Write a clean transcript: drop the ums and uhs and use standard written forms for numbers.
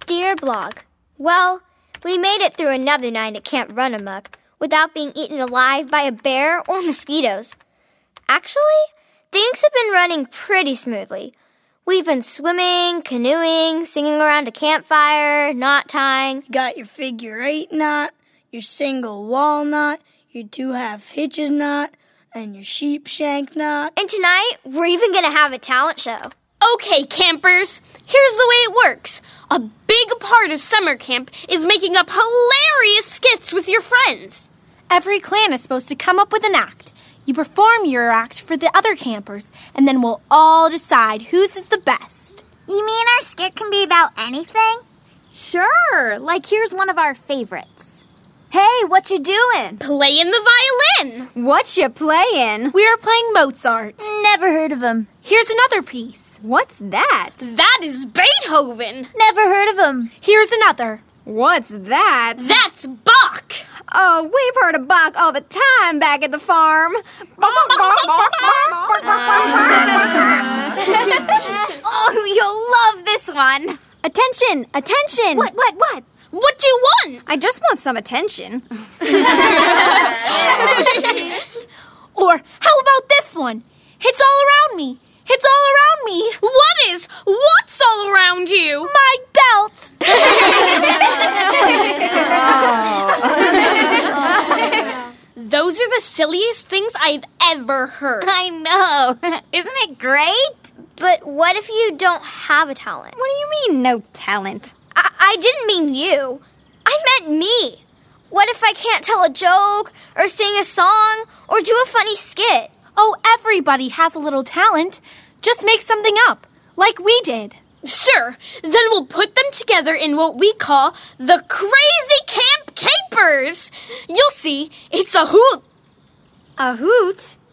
Dear Blog, well, we made it through another night at Camp Runamuck without being eaten alive by a bear or mosquitoes. Actually, things have been running pretty smoothly. We've been swimming, canoeing, singing around a campfire, knot tying. You got your figure 8 knot, your single wall knot, your 2-half hitches knot, and your sheep shank knot. And tonight, we're even going to have a talent show. Okay, campers, here's the way it works. A big part of summer camp is making up hilarious skits with your friends. Every clan is supposed to come up with an act. You perform your act for the other campers, and then we'll all decide whose is the best. You mean our skit can be about anything? Sure, like here's one of our favorites. Hey, what you doing? Playing the violin. What you playing? We are playing Mozart. Never heard of him. Here's another piece. What's that? That is Beethoven. Never heard of him. Here's another. What's that? That's Bach. Oh, we've heard of Bach all the time back at the farm. Oh, you'll love this one. Attention, attention. What? What do you want? I just want some attention. Or how about this one? It's all around me. It's all around me. What's all around you? My belt. Those are the silliest things I've ever heard. I know. Isn't it great? But what if you don't have a talent? What do you mean, no talent? I didn't mean you. I meant me. What if I can't tell a joke, or sing a song, or do a funny skit? Oh, everybody has a little talent. Just make something up, like we did. Sure, then we'll put them together in what we call the Crazy Camp Capers. You'll see, it's a hoot. A hoot?